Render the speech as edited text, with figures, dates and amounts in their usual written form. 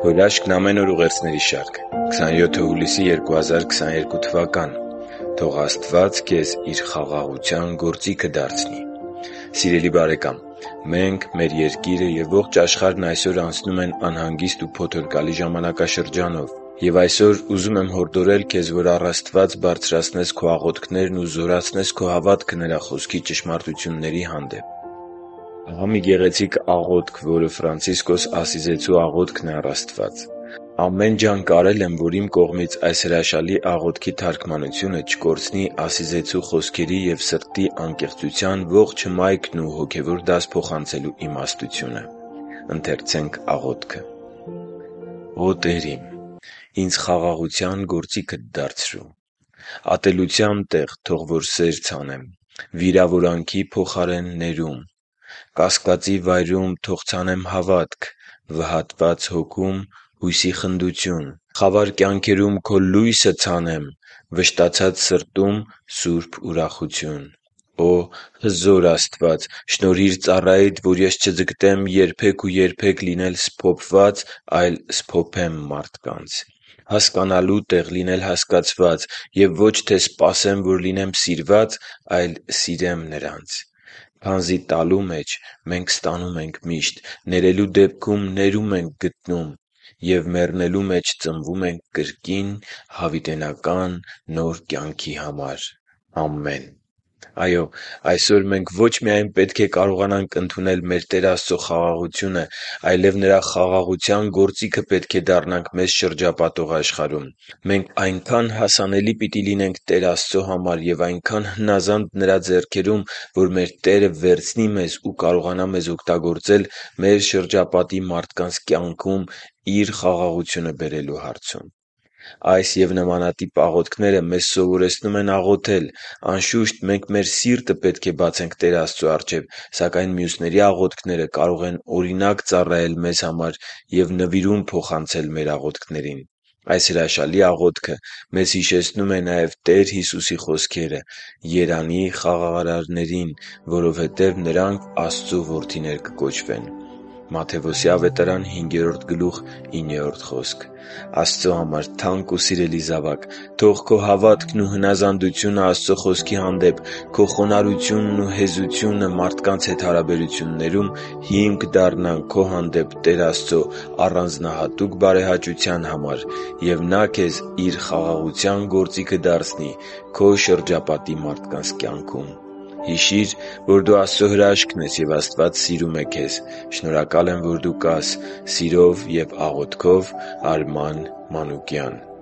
Հրաշքն ամեն օր ուղերձների շարք։ 27 հուլիսի 2022 թվական։ Թող Աստված քեզ իր խաղաղության գործիքը դարձնի։ Սիրելի բարեկամ, մենք, մեր երկիրը և ողջ աշխարհն այսօր անցնում են անհանգիստ ու փոթորկալի ժամանակաշրջանով։ Եվ այսօր ուզում եմ հորդորել քեզ, որ առ Աստված բարձրացնես քո աղոթքներն ու զորացնես քո հավատքը Նրա Խոսքի ճշմարտությունների հանդեպ։ Ահա մի գեղեցիկ աղոթք, որը Ֆրանցիսկոս Ասիզեցու աղոթքն է առ Աստված։ Ամեն ջանք արել եմ, որ իմ կողմից այս հրաշալի աղոթքի թարգմանությունը չկորցնի Ասիզեցու խոսքերի և սրտի անկեղծության ողջ հմայքն ու հոգևոր դաս փոխանցելու իմաստությունը։ Ո Տեր իմ, ինձ խաղաղության գործիքդ դարձրու։ Ատելության տեղ թող որ սեր ցանեմ, վիրավորանքի փոխարեն ներում։ Կասկածի վայրում թող ցանեմ հավատք, վհատված հոգում հույսի խնդություն։ Խավար կյանքերում Քո լույսը ցանեմ, վշտացած սրտում սուրբ ուրախություն։ Օ հզոր Աստված, շնորհիր ծառայիդ, որ ես չձգտեմ երբեք ու երբեք լինել սփոփված, այլ սփոփեմ մարդկանց։ Հասկանալու տեղ լինել հասկացված և ոչ թե սպասեմ, որ լինեմ սիրված, այլ սիրեմ նրանց։ Քանզի տալու մեջ մենք ստանում ենք միշտ, ներելու դեպքում ներում ենք գտնում, և մեռնելու մեջ ծնվում ենք կրկին հավիտենական նոր կյանքի համար։ Ամեն։ Այո, այսօր մենք ոչ միայն պետք է կարողանանք ընդունել մեր Տեր Աստծո խաղաղությունը, այլև Նրա խաղաղության գործիքը պետք է դառնանք մեզ շրջապատող աշխարհում։ Մենք այնքան հասանելի պիտի լինենք Տեր Աստծո համար և այնքան հնազանդ Նրա ձեռքերում, որ մեր Տերը վերցնի մեզ ու կարողանա մեզ օգտագործել մեր շրջապատի մարդկանց կյանքում Իր խաղաղությունը բերելու հարցում։ Այս և նմանատիպ աղոթքները մեզ սովորեցնում են աղոթել։ Անշուշտ, մենք մեր սիրտը պետք է բացենք Տեր Աստծո առջև, սակայն մյուսների աղոթքները կարող են օրինակ ծառայել մեզ համար և նվիրում փոխանցել մեր աղոթքներին։ Այս հրաշալի աղոթքը մեզ հիշեցնում է նաև Տեր Հիսուսի խոսքերը. «Երանի՜ խաղաղարարներին, որովհետև նրանք Աստծու որդիներ կկոչվեն» (Մատթեոս 5:9)։ Աստծո համար թանկ ու սիրելի զավակ, թող քո հավատքն ու հնազանդությունը Աստծո Խոսքի հանդեպ, քո խոնարհությունն ու հեզությունը մարդկանց հետ հարաբերություններում հիմք դառնան քո հանդեպ Տեր Աստծո առանձնահատուկ բարեհաճության համար, և Նա քեզ Իր խաղաղության գործիքը դարձնի քո շրջապատի մարդկանց կյանքում։ Հիշի՛ր, որ դու Աստծո հրաշքն ես, և Աստված սիրում է քեզ։ Շնորհակալ եմ, որ դու կա՛ս։ Սիրով և աղոթքով, Արման Մանուկյան։